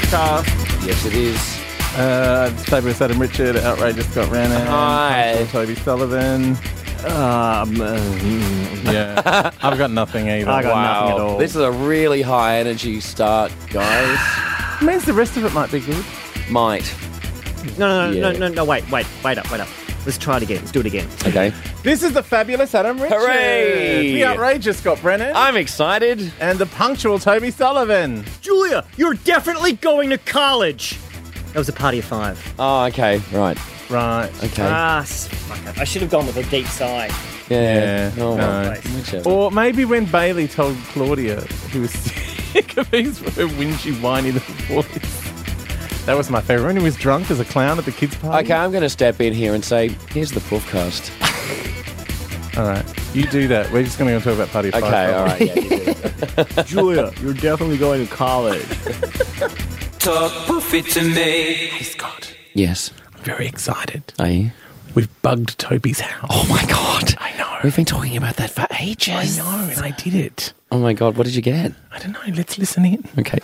podcast. Yes, it is. Fabulous Adam Richard, Outrageous Scott Rannan, Hi. Toby Sullivan. Yeah, I've got nothing either. I got nothing at all. This is a really high energy start, guys. Means the rest of it might be good. Might. No, wait up. Let's try it again. Let's do it again. Okay. This is the Fabulous Adam Richard. Hooray! The Outrageous Scott Brennan. I'm excited. And the punctual Toby Sullivan. Julia, you're definitely going to college. That was a party of five. Oh, okay. Right. Right. Okay. Fuck it. I should have gone with a deep sigh. Yeah. Oh, no. well, whichever. Or maybe when Bailey told Claudia he was sick of his whingy, whiny little voice. That was my favourite. When he was drunk as a clown at the kids' party. Okay, I'm going to step in here and say, here's the podcast. All right. You do that. We're just going to go talk about Party of Five. Okay, all right. Yeah, you do it. Julia, you're definitely going to college. Talk poofy to me. Hey, Scott. Yes. I'm very excited. Are you? We've bugged Toby's house. Oh, my God. I know. We've been talking about that for ages. I know, and I did it. Oh, my God. What did you get? I don't know. Let's listen in. Okay.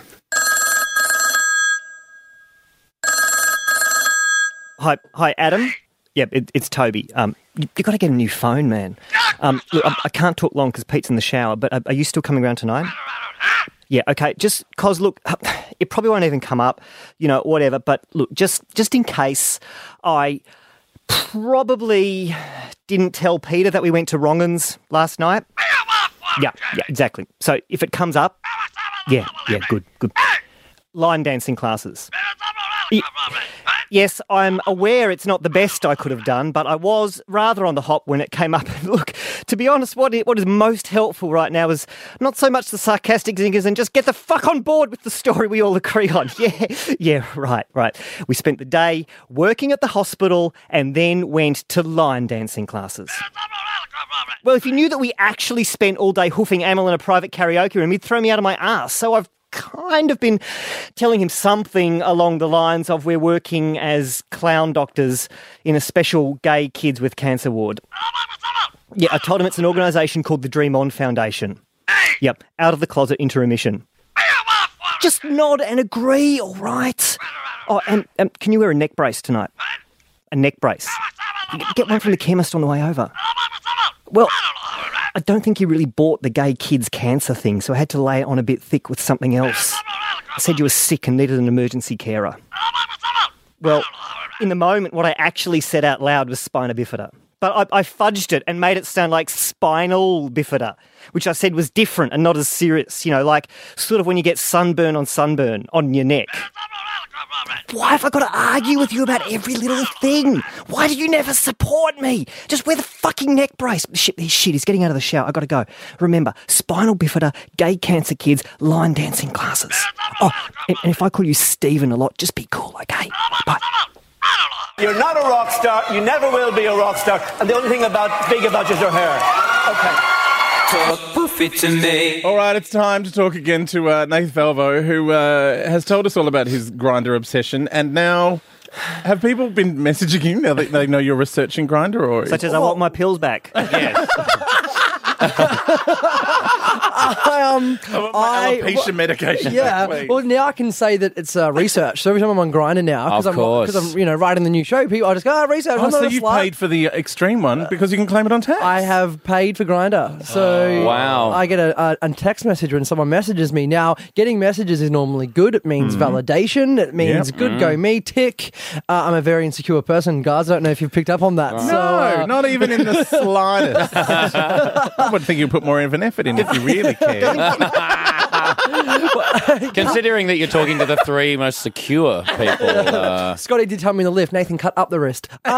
Hi, Adam. Yep, it's Toby. You got to get a new phone, man. Look, I can't talk long because Pete's in the shower. But are you still coming around tonight? Yeah, okay. Just cause look, it probably won't even come up, whatever. But look, just in case, I probably didn't tell Peter that we went to Wrongens last night. Yeah, exactly. So if it comes up, yeah, good. Line dancing classes. Yes, I'm aware it's not the best I could have done, but I was rather on the hop when it came up. Look, to be honest, what is most helpful right now is not so much the sarcastic zingers and just get the fuck on board with the story we all agree on. Yeah, right. We spent the day working at the hospital and then went to line dancing classes. Well, if you knew that we actually spent all day hoofing Amel in a private karaoke room, he'd throw me out of my ass. So I've kind of been telling him something along the lines of we're working as clown doctors in a special gay kids with cancer ward. Yeah, I told him it's an organisation called the Dream On Foundation. Yep, out of the closet into remission. Just nod and agree, all right? Oh, and can you wear a neck brace tonight? A neck brace. Get one from the chemist on the way over. Well, I don't think you really bought the gay kids cancer thing, so I had to lay it on a bit thick with something else. I said you were sick and needed an emergency carer. Well, in the moment, what I actually said out loud was spina bifida. But I fudged it and made it sound like spinal bifida, which I said was different and not as serious, like sort of when you get sunburn on your neck. Why have I got to argue with you about every little thing? Why do you never support me? Just wear the fucking neck brace. Shit, he's getting out of the shower. I got to go. Remember, spinal bifida, gay cancer kids, line dancing classes. Oh, and if I call you Stephen a lot, just be cool, okay? Bye. You're not a rock star. You never will be a rock star. And the only thing big about you is your hair. Okay. Talk poofy to me. All right, it's time to talk again to Nathan Falvo, who has told us all about his Grindr obsession. And now, have people been messaging you now that they know you're researching Grindr? Or Such as I want my pills back. Yes. Alopecia medication. Yeah. please. Well, now I can say that it's research. So every time I'm on Grindr now, Of course. because I'm writing the new show, I just go, research. I'm so not a you slut. paid for the extreme one because you can claim it on tax. I have paid for Grindr. So Wow. I get a text message when someone messages me. Now, getting messages is normally good. It means validation. It means good, go me, tick. I'm a very insecure person, guys. I don't know if you've picked up on that. No, not even in the slightest. I would think you'd put more of an effort in if you really cared. Considering that you're talking to the three most secure people. Scotty did tell me in the lift, Nathan, cut up the wrist. But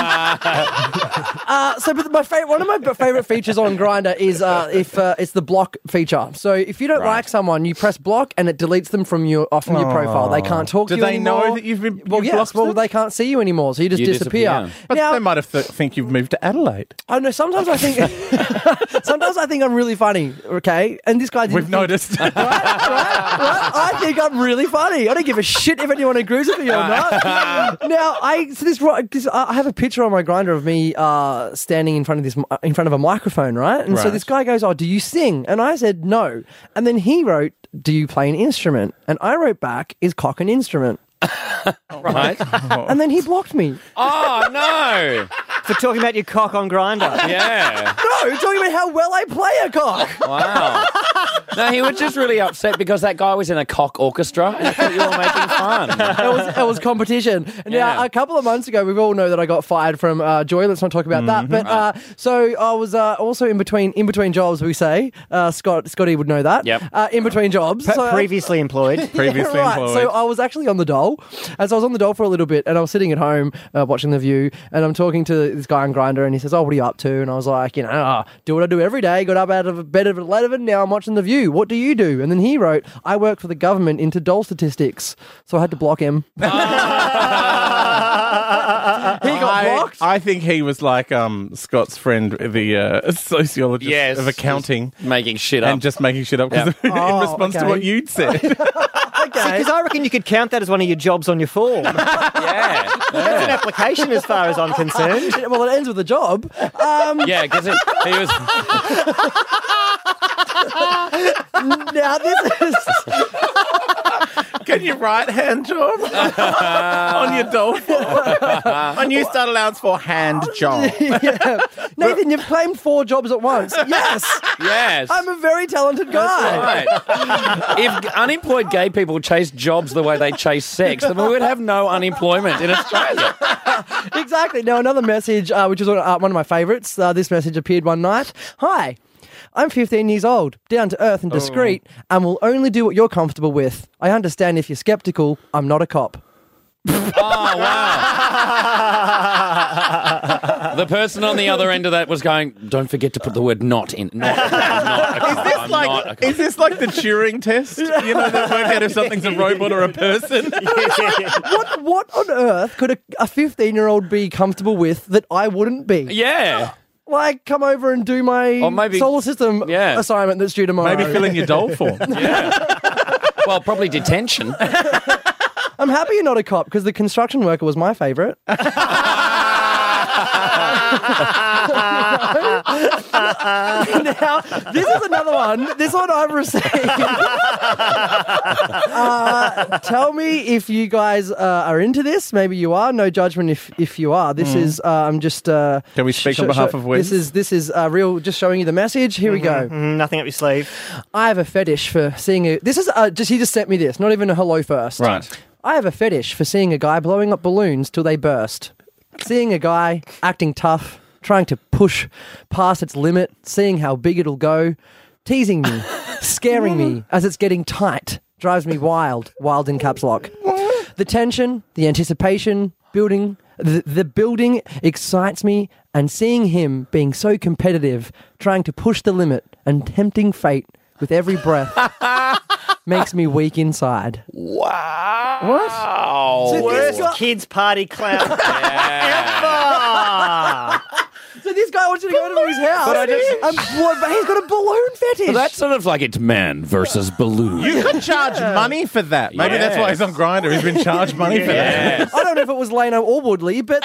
one of my favourite features on Grindr is if it's the block feature. So if you don't like someone, you press block and it deletes them from your profile. They can't talk to you anymore. Do they know that you've been blocked? Well, they can't see you anymore, so you just disappear. But Now, they might have think you've moved to Adelaide. I know. Sometimes I think I'm really funny. Okay, and this guy didn't We've noticed. Right? Right? I think I'm really funny. I don't give a shit if anyone agrees with me or not. Now, I have a picture on my Grindr of me standing in front of a microphone, right? And so Right. this guy goes, "Oh, do you sing?" And I said, "No." And then he wrote, "Do you play an instrument?" And I wrote back, "Is cock an instrument?" Right? And then he blocked me. Oh, no. For talking about your cock on Grindr. Yeah. No, talking about how well I play a cock. Wow. No, he was just really upset because that guy was in a cock orchestra and he thought you were making fun. It was competition. Now, Yeah. a couple of months ago, we all know that I got fired from Joy. Let's not talk about that. But so I was also in between jobs. We say Scotty would know that. Yep. In between jobs. So- Previously employed. Previously right. employed. So I was actually on the dole. And so I was on the dole for a little bit, and I was sitting at home watching The View, and I'm talking to this guy on Grindr, and he says, "Oh, what are you up to?" And I was like, do what I do every day. Got up out of bed at 11. Now I'm watching The View. What do you do? And then he wrote, "I work for the government into dole statistics." So I had to block him. He got blocked. I think he was like Scott's friend, the sociologist Yes. of accounting, Making shit up. and just making shit up 'cause in Oh, response to okay. what you'd said. Okay. Because I reckon you could count that as one of your jobs on your form. That's yeah. an application as far as I'm concerned. Well, it ends with a job. Yeah, because he was. Now this is Can you right hand job on your dole form? My new start allowance for hand job. Nathan. You've claimed 4 jobs at once. Yes, Yes. I'm a very talented guy. Right. If unemployed gay people chased jobs the way they chase sex, then we would have no unemployment in Australia. Exactly. Now, another message, which is one of my favourites. This message appeared one night. "Hi, I'm 15 years old, down to earth and discreet, and will only do what you're comfortable with. I understand if you're sceptical. I'm not a cop." Oh, wow. The person on the other end of that was going, "Don't forget to put the word not in. Not. Is this like the Turing test? You know, that work out if something's a robot or a person? What on earth could a 15-year-old be comfortable with that I wouldn't be? Yeah. Like, come over and do my Or maybe- solar system Yeah. assignment that's due tomorrow. Maybe fill in your dole form. Well, probably detention. I'm happy you're not a cop because the construction worker was my favourite. Now, this is another one. This one I've received. Tell me if you guys are into this. Maybe you are. No judgment if you are. This is I'm just. Can we speak on behalf of Wiz? This is real. Just showing you the message. Here we go. Nothing up your sleeve. I have a fetish for seeing a. This is he just sent me this. Not even a hello first. Right. I have a fetish for seeing a guy blowing up balloons till they burst. Seeing a guy acting tough, trying to push past its limit, seeing how big it'll go, teasing me, scaring me as it's getting tight, drives me wild in caps lock. The tension, the anticipation, the building excites me, and seeing him being so competitive, trying to push the limit and tempting fate with every breath makes me weak inside. Wow. What? So Worst kids party clown ever. So this guy wants you to go to his house. But he's got a balloon fetish. So that's sort of like it's man versus balloon. You could charge money for that. Maybe that's why he's on Grindr. He's been charged money for that. I don't know if it was Leno or Woodley, but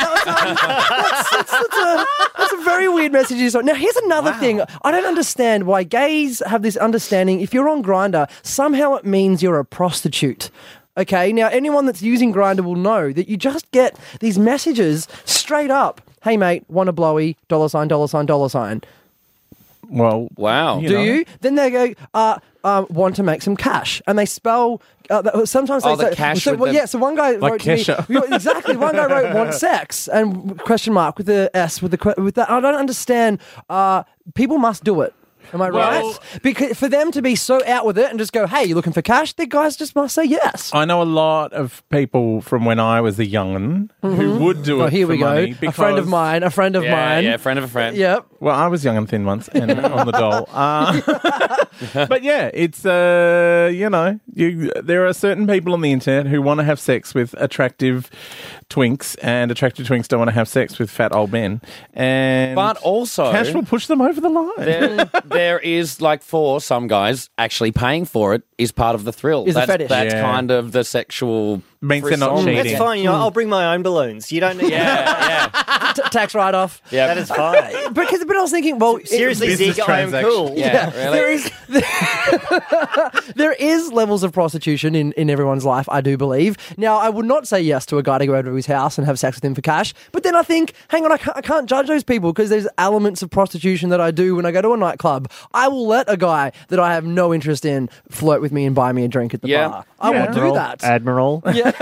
that's a very weird message. Now, here's another thing. I don't understand why gays have this understanding. If you're on Grindr, somehow it means you're a prostitute. Okay, now anyone that's using Grindr will know that you just get these messages straight up. Hey, mate, want a blowy, $$, $$. Well, Wow. you Do know. you? Then they go, want to make some cash. And they spell, sometimes they Oh, the say, cash so, with well, the- yeah, so one guy wrote to Kesha. me, exactly, one guy wrote, want sex, and question mark with the S, with that. I don't understand, people must do it. Am I Well- right? Because for them to be so out with it and just go, hey, you looking for cash? The guys just must say yes. I know a lot of people from when I was a young'un who would do it Oh, here for we go. money A friend of because- mine. Yeah, friend of a friend. Yep. Well, I was young and thin once and on the dole. But yeah, it's, there are certain people on the internet who want to have sex with attractive twinks, and attractive twinks don't want to have sex with fat old men. And But also, cash will push them over the line. there is, like, for some guys, actually paying for it is part of the thrill. Is a that's, fetish. That's Yeah. kind of the sexual... Means they're not frisson. cheating. That's fine. I'll bring my own balloons. You don't need. Yeah, Tax write-off. yeah. That is fine. But I was thinking, well, Seriously, Business Zig, I am transaction. cool. Yeah, really? there is levels of prostitution in everyone's life, I do believe. Now, I would not say yes to a guy to go over to his house and have sex with him for cash, but then I think, hang on, I can't judge those people because there's elements of prostitution that I do when I go to a nightclub. I will let a guy that I have no interest in flirt with me and buy me a drink at the Yeah. bar. I will do that. Admiral.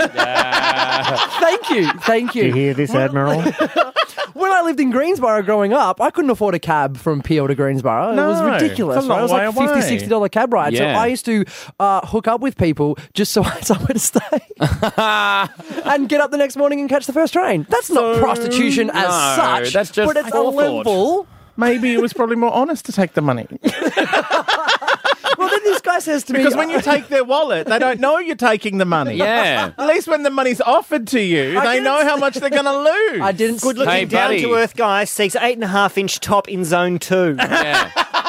Thank you. hear this, Admiral? When I lived in Greensboro growing up, I couldn't afford a cab from Peel to Greensboro. No, It was ridiculous. it's a long It was like way $50, away. $60 cab ride. So Yeah. I used to hook up with people just so I had somewhere to stay and get up the next morning and catch the first train. That's not prostitution as no, such. that's just but it's a forethought. level. Maybe it was probably more honest to take the money. Well, then this guy says to me, Because when you take their wallet, they don't know you're taking the money. Yeah. At least when the money's offered to you, they didn't know how much they're going to lose. I didn't. Good looking, Hey, down buddy. to earth guy seeks 8.5-inch top in zone 2. Yeah.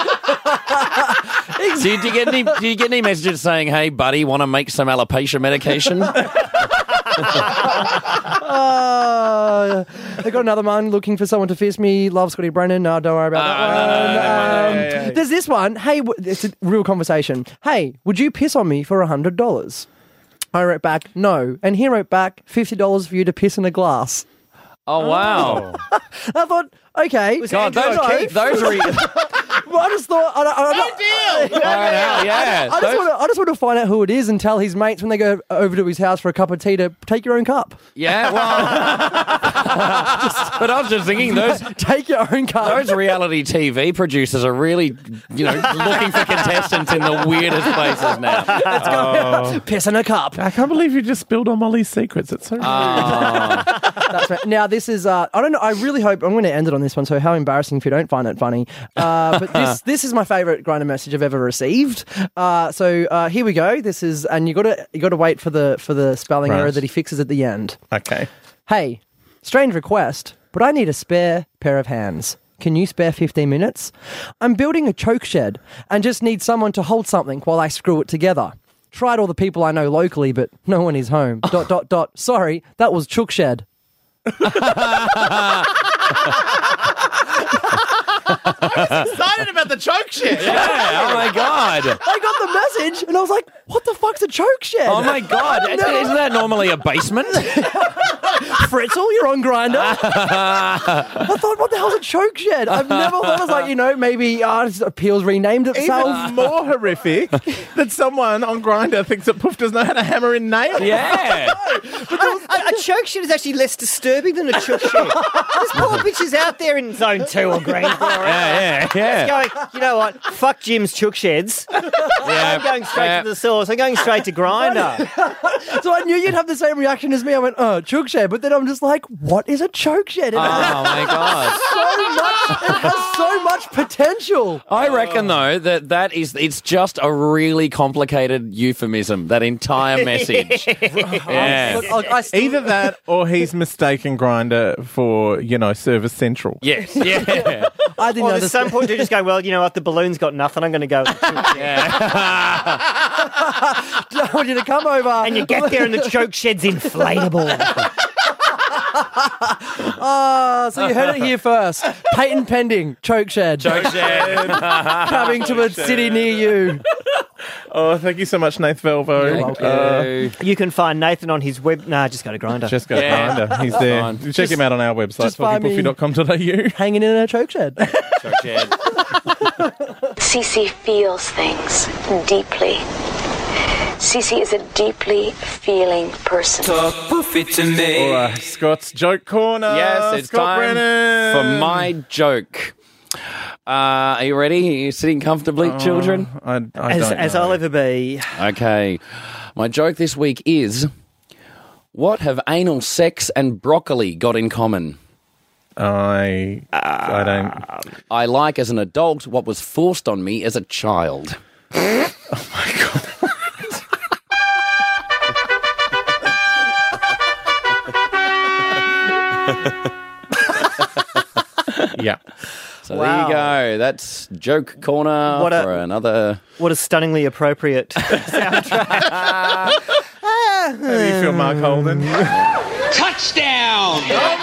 Do you get any messages saying, "Hey, buddy, want to make some alopecia medication"? I got another one looking for someone to fist me. Love Scotty Brennan. No, don't worry about that one. yeah. There's this one. Hey, it's a real conversation. Hey, would you piss on me for $100? I wrote back, no. And he wrote back, $50 for you to piss in a glass. Oh wow! I thought, okay. God, those are Well, I just thought, yeah. I just want to find out who it is and tell his mates when they go over to his house for a cup of tea to take your own cup. Yeah, well, but I was just thinking those Take your own cup. those reality TV producers are really, looking for contestants in the weirdest places now. Piss in a cup. I can't believe you just spilled on Molly's secrets. It's so rude. That's right. Now, this is, I don't know, I really hope, I'm going to end it on this one, so how embarrassing if you don't find it funny. But this is my favourite Grindr message I've ever received. So here we go. This is, and you got to wait for the spelling Right. error that he fixes at the end. Okay. Hey, strange request, but I need a spare pair of hands. Can you spare 15 minutes? I'm building a choke shed and just need someone to hold something while I screw it together. Tried all the people I know locally, but no one is home. ... Sorry, that was chook shed. Excited about the choke shit. Yeah, oh my god! I got the message and I was like, what the fuck's a choke shed? Oh my god! Isn't that normally a basement? Fritzel, you're on Grindr. I thought, what the hell's a choke shed? I've never thought it was like, maybe Peel's renamed itself. Even more horrific that someone on Grindr thinks that Poof doesn't know how to hammer in nails. Yeah. A choke shed is actually less disturbing than a chook shed. This poor bitch is out there in zone 2 or Greensboro. Yeah. Going, you know what? Fuck Jim's chook sheds. I'm going straight to the source. I'm going straight to Grindr. So I knew you'd have the same reaction as me. I went, oh, choke shed. But then I'm just like, what is a choke shed? It Oh my god! has so much potential. I reckon though it's just a really complicated euphemism. That entire message. Yeah. Look, I still, Either that or he's mistaken Grindr for, Service Central. Yes. Yeah. I didn't Or know at this. some point you just go, well, you know what? The balloon's got nothing. I'm going to go. With the chook shed. I want you to come over. And you get there and the choke shed's inflatable. So you heard it here first. Patent pending. Choke shed. Choke shed. Coming to a city near you. Oh, thank you so much, Nath Velvo. You can find Nathan on his web. Nah, just go to Grindr. Just go to Yeah. Grindr. He's there. Fine. Check him out on our website, just find me- talkypoofy.com.au. Hanging in a choke shed. Choke shed. Cece feels things deeply. Cece is a deeply feeling person. Talk poofy to me. All right, Scott's Joke Corner. Yes, it's Scott time Brennan. for my joke. Are you ready? Are you sitting comfortably, children? I don't As know. I'll ever be. Okay. My joke this week is, what have anal sex and broccoli got in common? I don't. I like as an adult what was forced on me as a child. Yeah. So So Wow. there you go. That's Joke Corner for another... What a stunningly appropriate soundtrack. How do you feel, Mark Holden? Touchdown!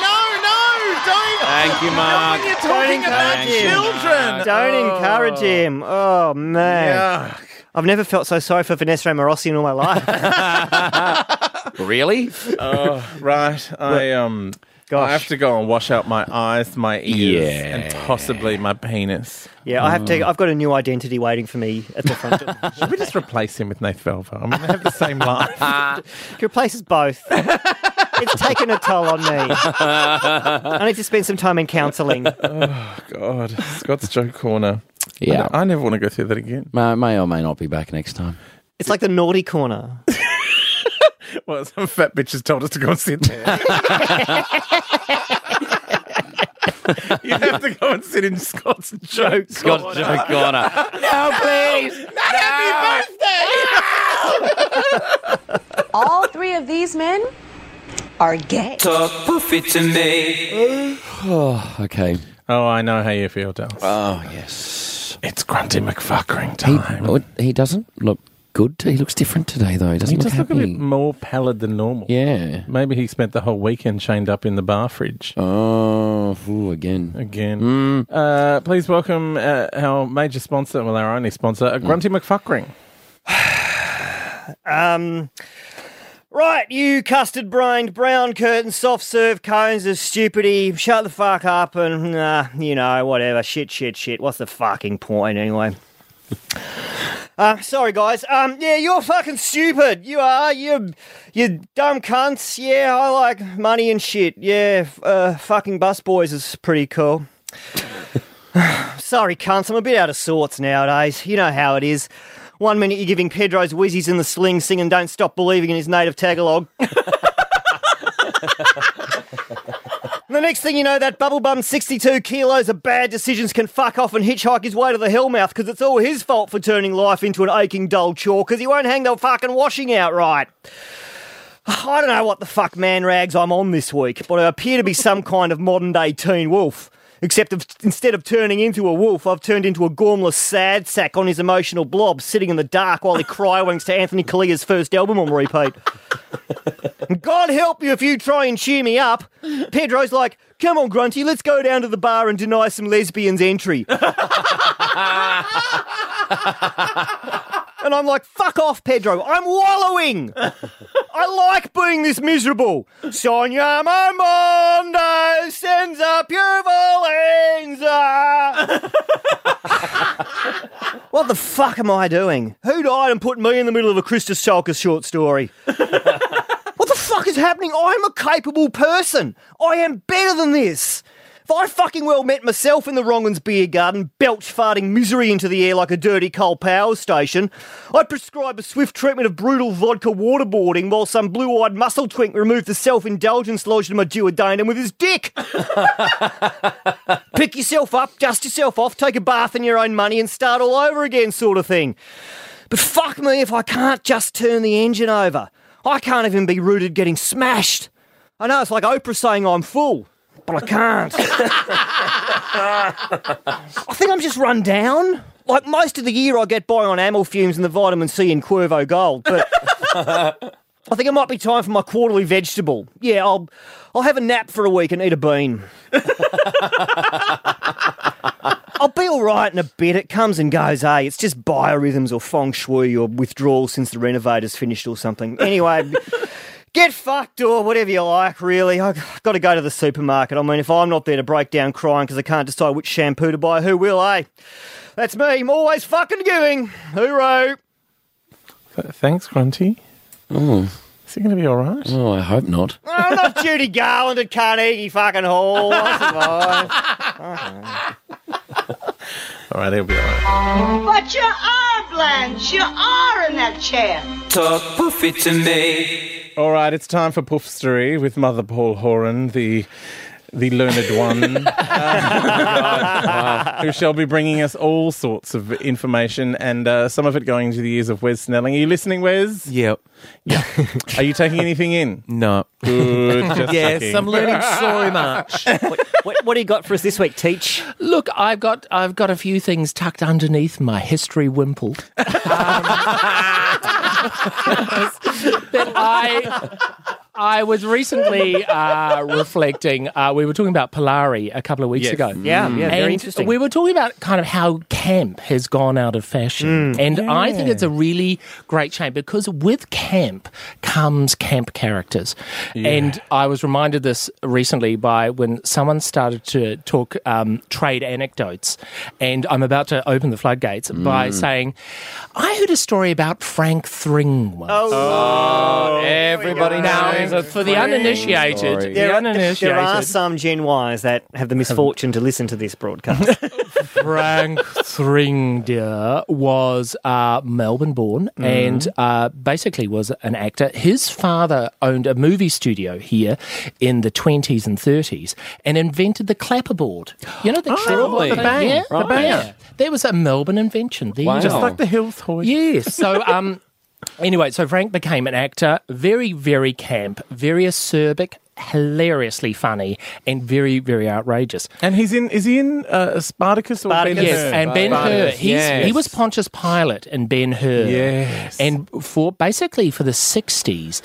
Thank you, Mark. You're talking about Thank you. children. Don't encourage him. Oh, man. Yuck. I've never felt so sorry for Vanessa Amorossi in all my life. Really? Oh, right. I have to go and wash out my eyes, my ears, and possibly my penis. Yeah, I've got a new identity waiting for me at the front door. Should we just replace him with Nath Velva? I mean, they have the same life. He replaces both. It's taken a toll on me. I need to spend some time in counselling. Oh, God. Scott's Joke Corner. Yeah. I never want to go through that again. May or may not be back next time. It's like the naughty corner. Well, some fat bitch has told us to go and sit there. You have to go and sit in Scott's Joke Scott's Joke Corner. No, please. All three of these men are gay. Talk puffy to me. Okay. Oh, I know how you feel, Dallas. Oh, yes. It's Grunty McFuckering time. He doesn't look good. He looks different today, though. He doesn't He look does look a happy. bit more pallid than normal. Yeah. Maybe he spent the whole weekend chained up in the bar fridge. Oh, again. Please welcome our major sponsor, well, our only sponsor, Grunty McFuckering. Right, you custard-brained, brown curtain, soft-serve cones of stupidity, shut the fuck up and, whatever, shit. What's the fucking point, anyway? Sorry, guys. Yeah, you're fucking stupid. You are. You dumb cunts. Yeah, I like money and shit. Yeah, fucking busboys is pretty cool. Sorry, cunts. I'm a bit out of sorts nowadays. You know how it is. 1 minute you're giving Pedro's whizzies in the sling singing Don't Stop Believing in his native Tagalog. The next thing you know, that bubble bum 62 kilos of bad decisions can fuck off and hitchhike his way to the hellmouth because it's all his fault for turning life into an aching dull chore because he won't hang the fucking washing out right. I don't know what the fuck man rags I'm on this week, but I appear to be some kind of modern day teen wolf. Except instead of turning into a wolf, I've turned into a gormless sad sack on his emotional blob, sitting in the dark while he cry-wanks to Anthony Calia's first album on repeat. God help you if you try and cheer me up. Pedro's like, come on, Grunty, let's go down to the bar and deny some lesbians entry. And I'm like, fuck off, Pedro. I'm wallowing. I like being this miserable. Sonia Mondo sends up your Valenza. What the fuck am I doing? Who died and put me in the middle of a Christus Schalke short story? What the fuck is happening? I'm a capable person. I am better than this. If I fucking well met myself in the Wrongens beer garden, belch farting misery into the air like a dirty coal power station, I'd prescribe a swift treatment of brutal vodka waterboarding while some blue-eyed muscle twink removed the self-indulgence lodged in my duodenum with his dick. Pick yourself up, dust yourself off, take a bath in your own money and start all over again sort of thing. But fuck me if I can't just turn the engine over. I can't even be rooted getting smashed. I know, it's like Oprah saying I'm full. But I can't. I think I'm just run down. Like most of the year I get by on amyl fumes and the vitamin C in Cuervo Gold, but I think it might be time for my quarterly vegetable. Yeah, I'll have a nap for a week and eat a bean. I'll be all right in a bit. It comes and goes, eh? It's just biorhythms or feng shui or withdrawal since the renovator's finished or something. Anyway... Get fucked or whatever you like, really. I've got to go to the supermarket. I mean, if I'm not there to break down crying because I can't decide which shampoo to buy, who will, eh? That's me. I'm always fucking giving. Hooroo. Thanks, Grunty. Oh. Is he going to be all right? Oh, I hope not. I'm not Judy Garland at Carnegie fucking Hall. I All right, he'll be all right. But you are, Blanche. You are in that chair. Talk puffy to me. All right, it's time for Puffstery with Mother Paul Horan, the the learned one, who shall be bringing us all sorts of information, and some of it going to the ears of Wes Snelling. Are you listening, Wes? Yep. Yeah. Are you taking anything in? No. Good. Just Yes, checking. I'm learning so much. What do you got for us this week, Teach? Look, I've got a few things tucked underneath my history wimple. That I was recently reflecting. We were talking about Polari a couple of weeks ago. Yeah, very And interesting. we were talking about kind of how camp has gone out of fashion. And I think it's a really great shame because with camp comes camp characters. And I was reminded this recently by when someone started to talk trade anecdotes. And I'm about to open the floodgates by saying, I heard a story about Frank Thring once. Everybody knows it. For the uninitiated, There are some Gen Ys that have the misfortune to listen to this broadcast. Frank Thring, dear, was Melbourne-born and basically was an actor. His father owned a movie studio here in the 20s and 30s and invented the clapperboard. You know the clapperboard? the bang. Yeah, Right. the bang. Yeah. That was a Melbourne invention. There you Wow. go. Just like the Hills Hoy. Yes. So, anyway, so Frank became an actor, very, very camp, very acerbic, hilariously funny, and very, very outrageous. And is he in Spartacus or Spartacus. Ben-Hur? Yes, and Ben-Hur. Yes. He was Pontius Pilate in Ben-Hur. Yes. And for the 60s,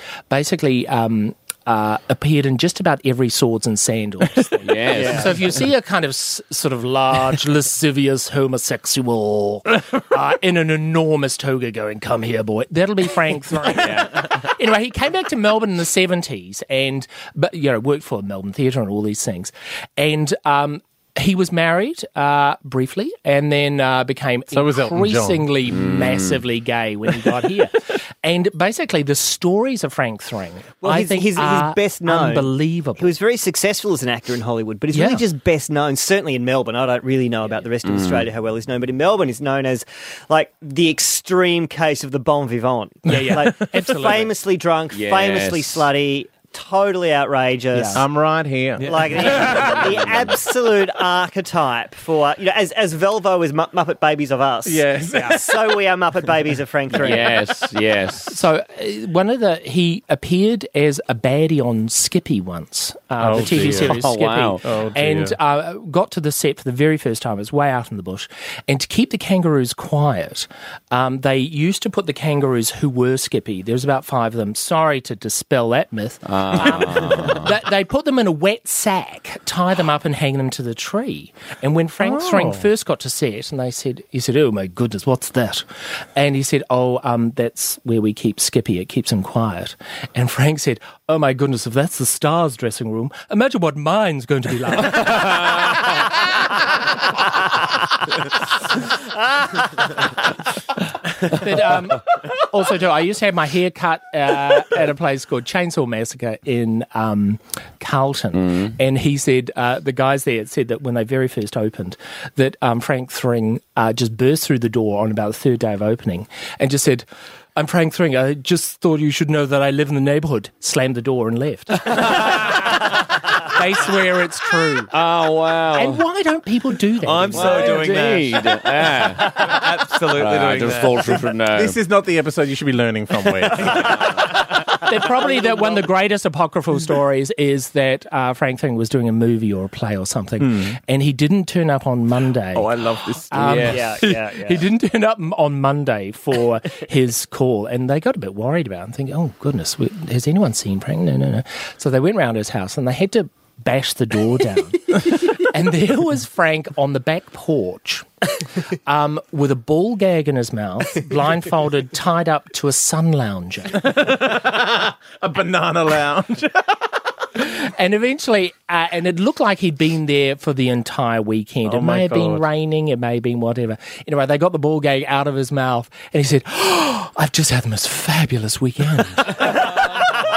appeared in just about every swords and sandals thing. Yes. So if you see a kind of sort of large, lascivious homosexual in an enormous toga going, come here, boy, that'll be Frank Thring. Anyway, he came back to Melbourne in the 70s and worked for Melbourne Theatre and all these things. And he was married briefly and then became So was Elton John. increasingly massively gay when he got here. And basically, the stories of Frank Thring, I think, he's are best known. unbelievable. He was very successful as an actor in Hollywood, but he's really just best known, certainly in Melbourne. I don't really know about the rest of Australia how well he's known, but in Melbourne he's known as like the extreme case of the bon vivant. Yeah. Like, Absolutely. famously drunk, Yes. famously slutty, totally outrageous. Yeah. I'm right here. Like the absolute archetype for, as Velvo is Muppet Babies of Us. Yes. So we are Muppet Babies of Frank Thring. Yes. So he appeared as a baddie on Skippy once, the TV dear. series Oh, Skippy, wow. Oh, dear. and got to the set for the very first time. It was way out in the bush, and to keep the kangaroos quiet, they used to put the kangaroos who were Skippy. There was about 5 of them. Sorry to dispel that myth. They put them in a wet sack, tie them up, and hang them to the tree. And when Frank Thring first got to set, and he said, "Oh my goodness, what's that?" And he said, "Oh, that's where we keep Skippy. It keeps him quiet." And Frank said, "Oh my goodness, if that's the Stars dressing room, imagine what mine's going to be like." But also, too, I used to have my hair cut at a place called Chainsaw Massacre in Carlton, and he said the guys there said that when they very first opened, that Frank Thring just burst through the door on about the 3rd day of opening and just said, "I'm Frank Thring. I just thought you should know that I live in the neighbourhood." Slammed the door and left. They swear it's true. Oh, wow. And why don't people do that? I'm so doing that. Indeed. Yeah. Absolutely I doing just that. thought you should know. This is not the episode you should be learning from, Wes. They're probably one of the greatest apocryphal stories is that Frank Thring was doing a movie or a play or something, and he didn't turn up on Monday. Oh, I love this story. Yes. Yeah. He didn't turn up on Monday for his call, and they got a bit worried about it and thinking, "Oh, goodness, has anyone seen Frank?" No. So they went round his house, and they had to bash the door down. And there was Frank on the back porch with a ball gag in his mouth, blindfolded, tied up to a sun lounger. A banana lounge. And eventually, and it looked like he'd been there for the entire weekend. Oh, It my may have been God. raining, it may have been whatever. Anyway, they got the ball gag out of his mouth, and he said, "Oh, I've just had the most fabulous weekend."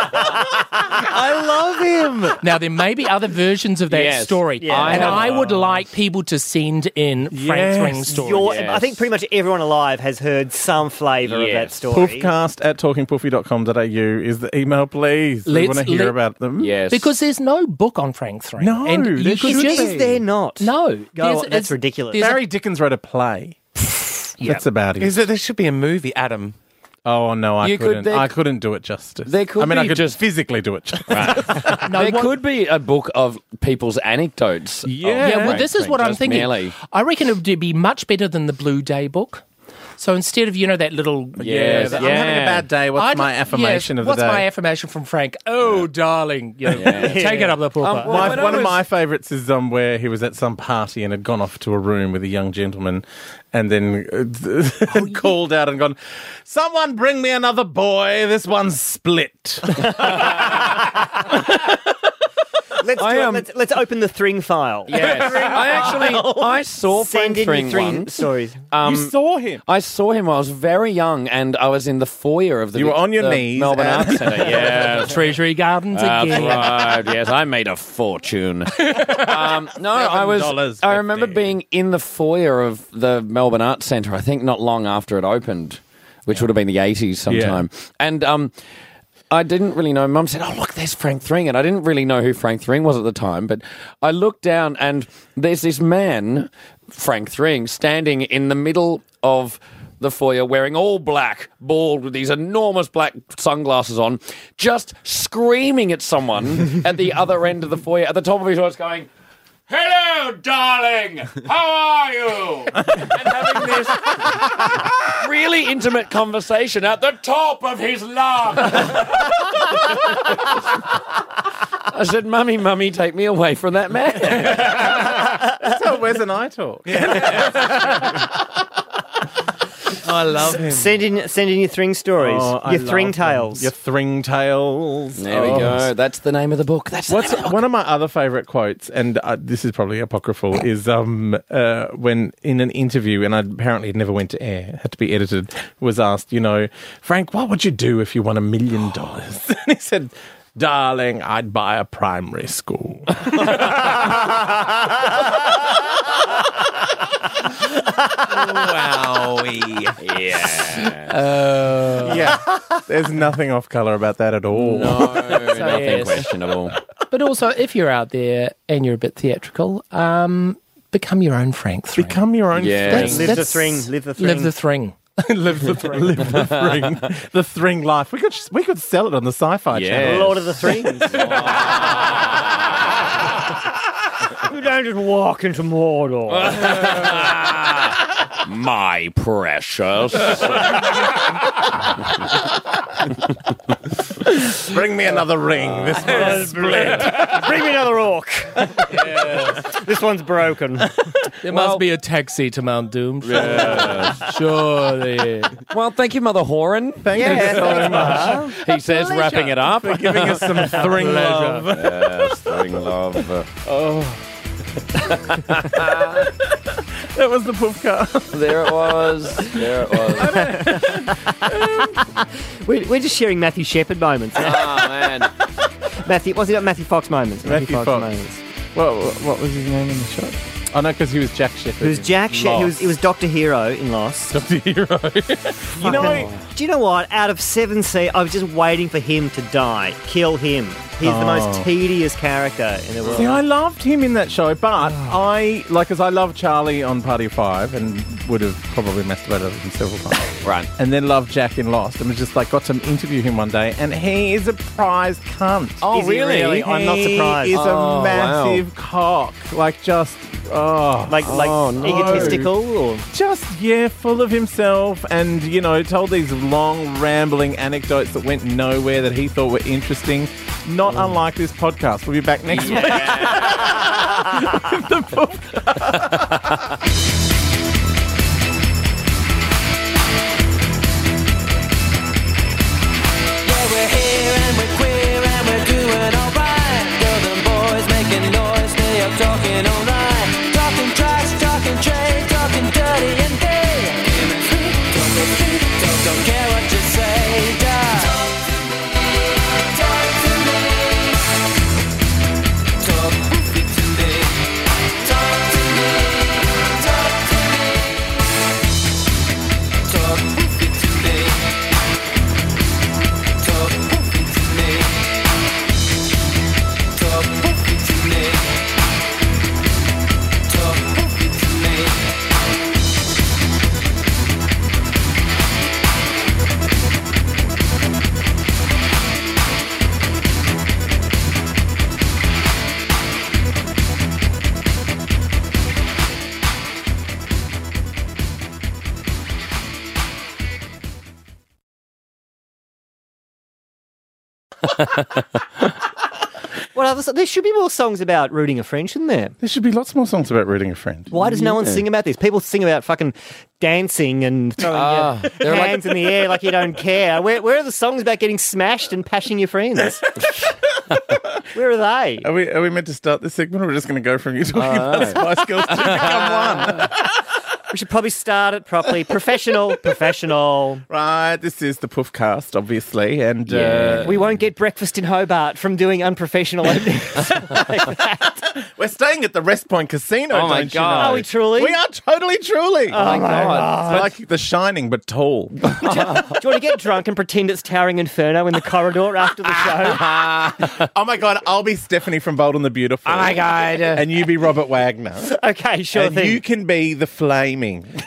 I love him. Now, there may be other versions of that Yes. story, Yeah. and I would like people to send in Frank Yes. Thring stories. Yes. I think pretty much everyone alive has heard some flavour of that Yes. story. Puffcast@talkingpuffy.com.au is the email, please. We Let's- want to hear let- about them. Yes. Because there's no book on Frank Thring. No, and there you could should just Is there not? no. Go on, that's ridiculous. Barry Dickens wrote a play. Yeah. That's about it. There should be a movie, Adam. Oh no, I You could- couldn't. there- I couldn't do it justice. There could I mean, I be could just- physically do it justice. No, there what- could be a book of people's anecdotes. of Yeah. Yeah, well, Frank this is Thring, what I'm just thinking. merely. I reckon it would be much better than the Blue Day book. So instead of, that little... Yes, I'm having a bad day. What's I'd- my affirmation yes, of the what's day? my affirmation from Frank? Oh, darling. Take it up the pooper. well, when I One of was- my favourites is where he was at some party and had gone off to a room with a young gentleman and then called out and gone, "Someone bring me another boy. This one's split." Let's open the Thring file. Yes. I saw Send Frank in Thring your Thring once. stories. You saw him. I saw him when I was very young, and I was in the foyer of the You were on your the knees Melbourne and- Arts Centre. Yes. Treasury Gardens again. That's right. Yes, I made a fortune. No, I was. $7.50. I remember being in the foyer of the Melbourne Arts Centre. I think not long after it opened, which would have been the 80s sometime. And I didn't really know. Mum said, "Oh, look, there's Frank Thring," and I didn't really know who Frank Thring was at the time. But I looked down, and there's this man, Frank Thring, standing in the middle of the foyer wearing all black, bald, with these enormous black sunglasses on, just screaming at someone at the other end of the foyer, at the top of his voice, going, "Hello, darling! How are you?" And having this really intimate conversation at the top of his lungs. I said, "Mummy, take me away from that man." That's how Wes and I talk. I love him. Send in your Thring stories. I Your love Thring them. tales. Your Thring tales. There we go. That's the name of the book. That's the What's name of the book. one of my other favourite quotes, and this is probably apocryphal, is when in an interview, and apparently it never went to air, had to be edited, was asked, Frank, what would you do if you won $1 million? And he said, "Darling, I'd buy a primary school." Yeah. Yeah, there's nothing off colour about that at all. No, nothing yes. questionable. But also, if you're out there and you're a bit theatrical, become your own Frank Thring. Become your own Yeah. thing. Live the Thring. Live the Thring. Live the Thring. Live the Thring. Live the Thring. The Thring life. We could sell it on the Sci-Fi Channel. Lord of the Thrings. You don't just walk into Mordor. My precious. Bring me another ring. This one's split. Bring me another orc. This one's broken. There must be a taxi to Mount Doom. Surely. Well, thank you, Mother Horan. Thank you so much. He says, wrapping it up. For giving us some Thring love. Yes, Thring love. That was the Puffcast. There it was. There it was. We're just sharing Matthew Shepard moments. Oh, man. What's it? Matthew Fox moments. Matthew Fox. moments. What was his name in the show? Oh, no, because he was Jack Shepherd. It was Jack Shepard. Lost. He was Dr. Hero in Lost. Dr. Hero. You know, Do you know what? Out of 7 seasons, I was just waiting for him to die. Kill him. He's the most tedious character in the world. see, I loved him in that show, but because I love Charlie on Party of Five and would have probably masturbated with him several times. Right. And then loved Jack in Lost and was just got to interview him one day, and he is a prize cunt. Oh, Is he really? I'm not surprised. He is Oh, a massive cock. Egotistical or Just, full of himself and, told these long, rambling anecdotes that went nowhere that he thought were interesting. Not unlike this podcast. We'll be back next week. The book. We're here and we're queer and we're doing alright. Girls and boys making noise, stay up talking all night. Talking trash, talking trade, talking dirty and gay. Give me free, don't care what you say. Just talk to me, talk What other? There should be more songs about rooting a friend, shouldn't there? There should be lots more songs about rooting a friend. Why does no one sing about this? People sing about fucking dancing and throwing your hands in the air like you don't care. Where are the songs about getting smashed and pashing your friends? Where are they? Are we meant to start this segment, or we're just going to go from you talking about Spice Girls to become one? We should probably start it properly. Professional. Right, this is the Puffcast, obviously, and We won't get breakfast in Hobart from doing unprofessional openings like that. we're staying at the Rest Point Casino. Oh, my don't God. You know? Are we truly? We are totally, truly. Oh, my God. It's like The Shining, but tall. Do you want to get drunk and pretend it's Towering Inferno in the corridor after the show? Oh my God, I'll be Stephanie from Bold and the Beautiful. Oh, my God. And you be Robert Wagner. Okay, sure And thing. you can be the Flaming.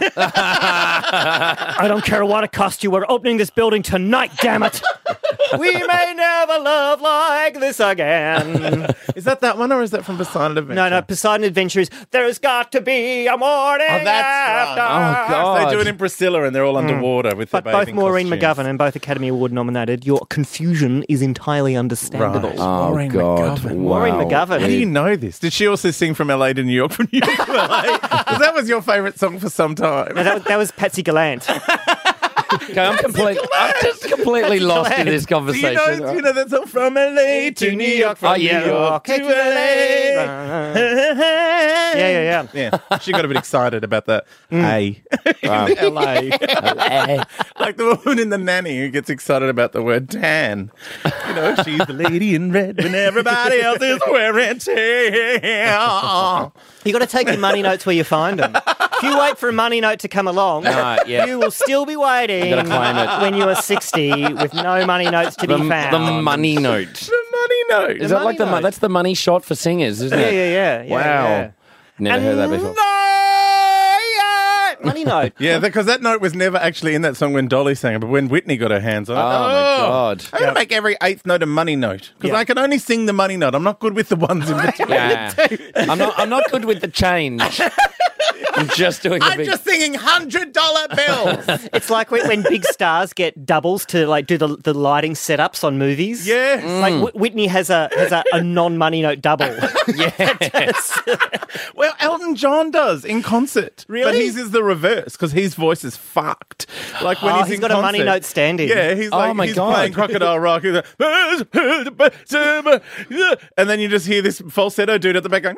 I don't care what it costs you. We're opening this building tonight, damn it. We may never love like this again. Is that one, or is that from Poseidon Adventure? No, Poseidon Adventure is There's Got to Be a Morning Oh, that's After. right. Oh, God. They do it in Priscilla, and they're all underwater with But their both bathing Maureen costumes. McGovern and both Academy Award nominated. Your confusion is entirely understandable. Right. Oh, Maureen God. McGovern. Maureen Wow. McGovern. How do you know this? Did she also sing From LA to New York, from New York to LA? Because that was your favourite song for some time. No, that was Patsy Gallant. Okay, I'm just completely lost in this Do conversation. you know that song? From LA to New York, from New York to LA. Yeah. Yeah, she got a bit excited about that. A. LA. Like the woman in The Nanny who gets excited about the word tan. You know, she's the lady in red when everybody else is wearing tan. You got to take your money notes where you find them. If you wait for a money note to come along, you will still be waiting gotta claim it. when you are 60 with no money notes to be found. The money note. The money note. Is that like that's the money shot for singers, isn't it? Yeah. Wow. Yeah. Never heard that before. Money note. Yeah, because that note was never actually in that song when Dolly sang it, but when Whitney got her hands on it. Oh, my God. I'm going to make every eighth note a money note, because I can only sing the money note. I'm not good with the ones in between. Yeah. I'm not good with the change. I'm just doing I'm just singing $100 bills. It's like when big stars get doubles to like do the lighting setups on movies. Yes. Like Whitney has a non-money note double. Well, Elton John does in concert. Really? But his is the reverse, because his voice is fucked. Like when he's he's in got concert. a money note stand-in. Yeah, he's like my he's God. playing Crocodile Rock. He's like, and then you just hear this falsetto dude at the back going,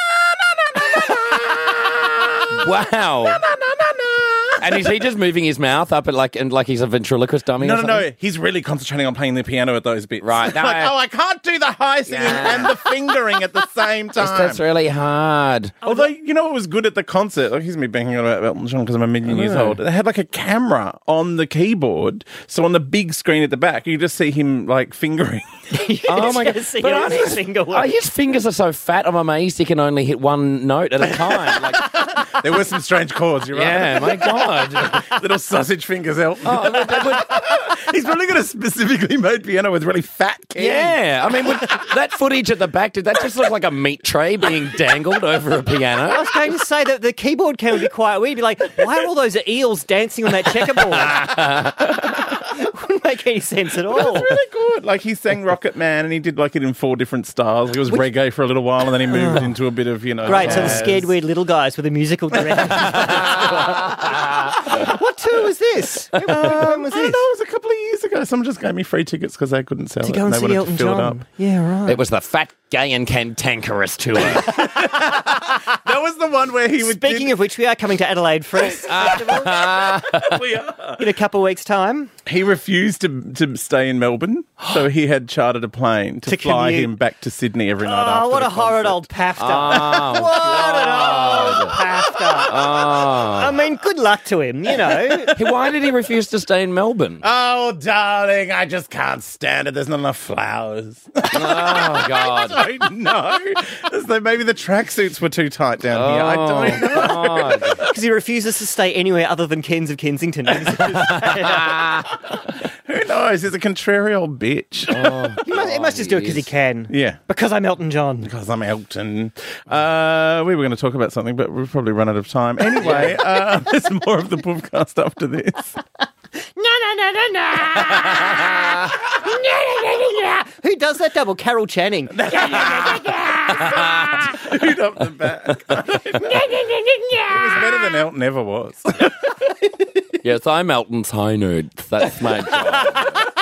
Wow. And is he just moving his mouth up like he's a ventriloquist dummy? or No. something? He's really concentrating on playing the piano at those bits. Right. No. Like, I can't do the high singing and the fingering at the same time. That's really hard. Although, you know what was good at the concert? Like, here's me banging on about Elton John because I'm a million years old. They had like a camera on the keyboard. So on the big screen at the back, you just see him like fingering. Oh, my God. But But his fingers are so fat, I'm amazed he can only hit one note at a time. Like, There were some strange chords, you're right. yeah, my God. Little sausage fingers, Elton. Oh, that would- He's probably got a specifically made piano with really fat keys. yeah. I mean, that footage at the back, did that just look like a meat tray being dangled over a I piano? was going to say that the keyboard cam would be quite weird. Be like, why are all those eels dancing on that checkerboard? Wouldn't make any sense at all. That's really good. Like, he sang Rocket Man and he did like it in 4 different styles. He was reggae for a little while and then he moved into a bit of, Great, so the jazz. Scared Weird Little Guys with a musical director. What tour was this? When was I don't know, this? it was a couple of years ago. Someone just gave me free tickets because they couldn't sell To it. go and they see wanted Elton to fill it John. up. Yeah, right. It was the Fat, Gay and Cantankerous tour. That was the one where he would. Speaking of which, we are coming to Adelaide Fest Festival we are. in a couple of weeks' time. He refused to stay in Melbourne, so he had chartered a plane to fly commute. him back to Sydney every night. after Oh, what the a horrid concert. old pafter. Oh, What an old pafter. oh. I mean, good luck to him, you know. Why did he refuse to stay in Melbourne? Oh, darling, I just can't stand it. There's not enough flowers. Oh, God. I don't know. So maybe the tracksuits were too tight down here. I don't know. God. Because he refuses to stay anywhere other than Cairns of Kensington. Who knows? He's a contrary old bitch. He must just do it because he can. Yeah. Because I'm Elton John. Because I'm Elton. We were going to talk about something, but we've probably run out of time. Anyway, there's more of the podcast after this. No. Who does that double? Carol Channing. Who'd up the back? It was better than Elton ever was. Yes, I'm Elton's high nerd. That's my job.